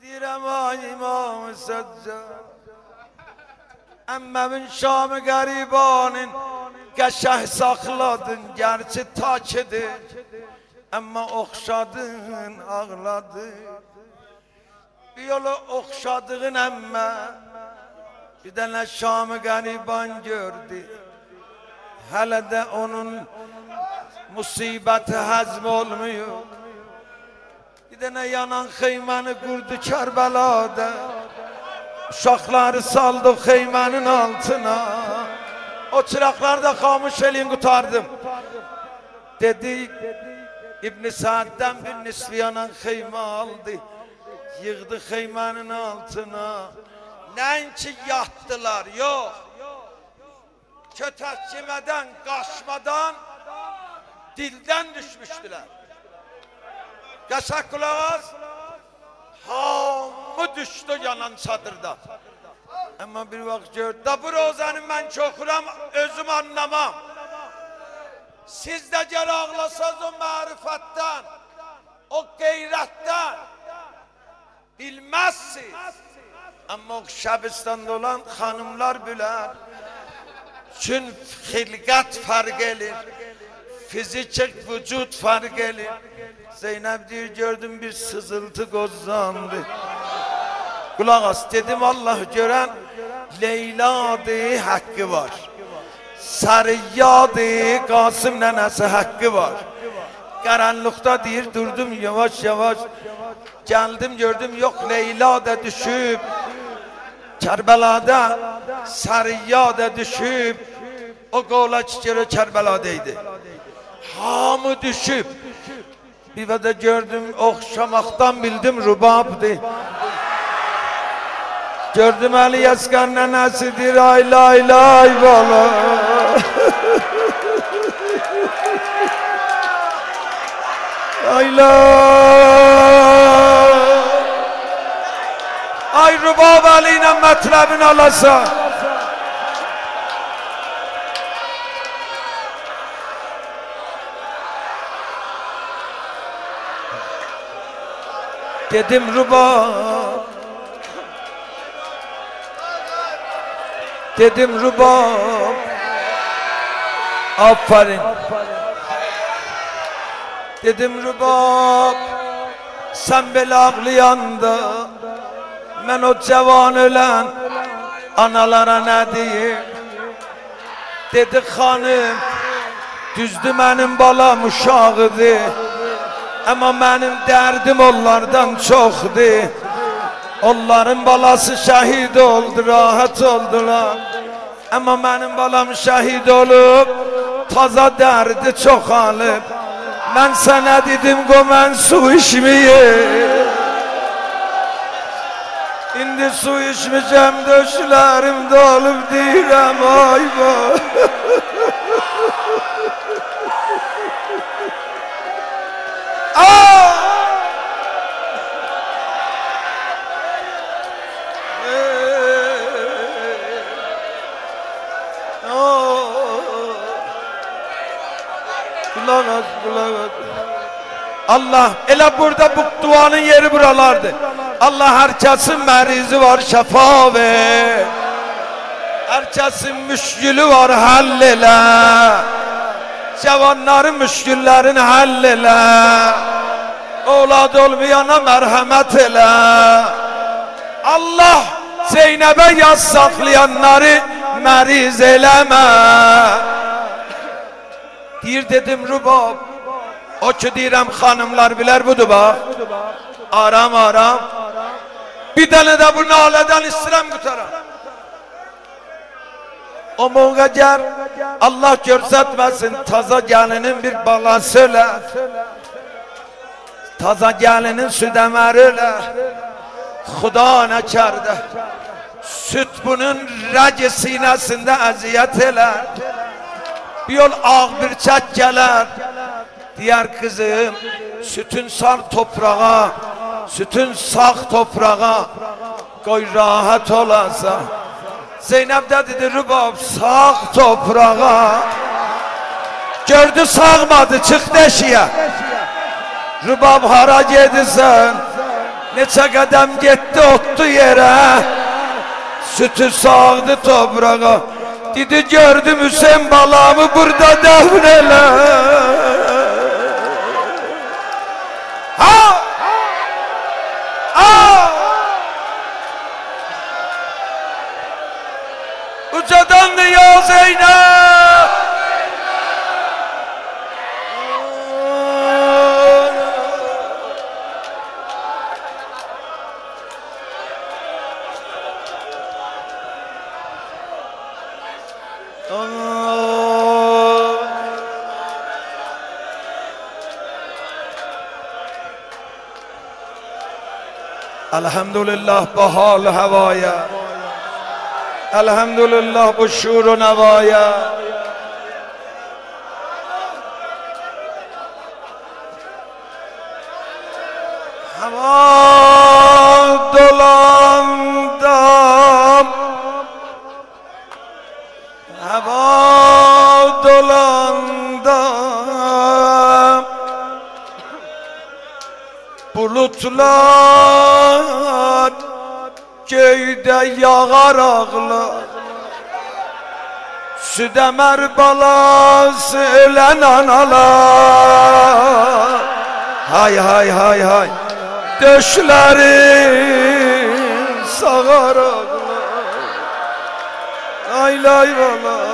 Direm ay imam Seccar Emmemin Şamı garibanın Qəşəh saxladın gerçi takidir Amma oxşadın ağladı Bir yola oxşadığın emme Bir dənə Şamı gariban gördü Hələ də onun musibəti həzm olmuyor Bir dənə yanan xeyməni qurdu Kərbəlada Uşaqları saldı xeymənin altına O çıraqları da xamış elin qutardım Dedi İbn-i Sa'd'dən bir nisfiyanan xeymə aldı Yığdı xeymənin altına Nəinki yatdılar, yox Kötək yemədən, qaşmadan Dildən düşmüşdülər Qəşək qulaq az Hamı düşdü yanan çadırda Amma bir vaxt gördü Da bu rozanı mən çoxuram özüm anlamam Siz də gəl ağlasaz o mərifətdən O qeyrətdən Bilməzsiz Amma o Şəbistanda olan xanımlar bilər Çün xilqət fərq elir Fizikik vücud fərq elir Zeynep diyor gördüm bir sızıltı gozlandı Kulak as dedim Allah gören Leyla'dı hakkı var Sarıyadı Kasım nenesi hakkı var Karanlıkta deyir durdum yavaş yavaş Geldim gördüm yok Leyla da düşüp Kerbela'da Sarıya da düşüp O qola çiçeği Kerbela'daydı Hamı düşüp Bir de gördüm oxşamaktan bildim rubabdı Gördüm Ali Yaskar nenesidir ay lay lay bala Ay lay Ay rubab Ali'yle metlebin alasa Dedim rubab Dedim rubab Aferin Dedim rubab Sen belə ağlayanda Mən o cavan ölen Analara ne diyeyim Dedi xanım Düzdü mənim balam uşağıdır Ama benim derdim onlardan çoktu Onların balası şəhid oldu rahat oldular Ama benim balam şəhid olup Taza derdi çoxalıb Ben sana dedim go ben su içmeyeyim İndi su içmeyeceğim döşlerim dolup deyirəm ay vay Allah elə burada bu duanın yeri buralardı Allah herkesin merizi var şəfa ver Herkesin müşkülü var həll elə Cavanların müşküllərini həll elə Oğlad olmayana mərhəmət elə Allah Zeynəbə yaz saxlayanları məriz eləmə Deyir dedim rubab O ki deyirəm xanımlar bilər budur bax Aram aram Bir dənə də bu nalədən istirəm qutaram O moğa gər Allah görsətməsin Taza gəlinin bir balası ölə Taza gəlinin südəməri ölə Xuda nəkərdə Süt bunun rəc sinəsində əziyyət elər Bir yol ağ bir çək gələr Diğer kızım sütün sar toprağa Sütün sağ toprağa Koy rahat olasa Zeynep de dedi rubab sağ toprağa Gördü sağmadı çıktı eşiğe Rubab hara gedirsən Neçə qədəm getdi otdu yerə, sütü sağdı toprağa. Dedi gördüm Hüseyin balamı burada dəfn elə. Ha! Ha! Ucadan ya Zeynep! Elhamdülillah bu hal havaya, elhamdülillah bu şuur u nevaya. Hava dolandım, hava dolandım, bulutlar göyde yağar ağlar, süt emer balası ölen analar. Hay hay hay hay, döşlerin sağar ağlar. Lay lay valay.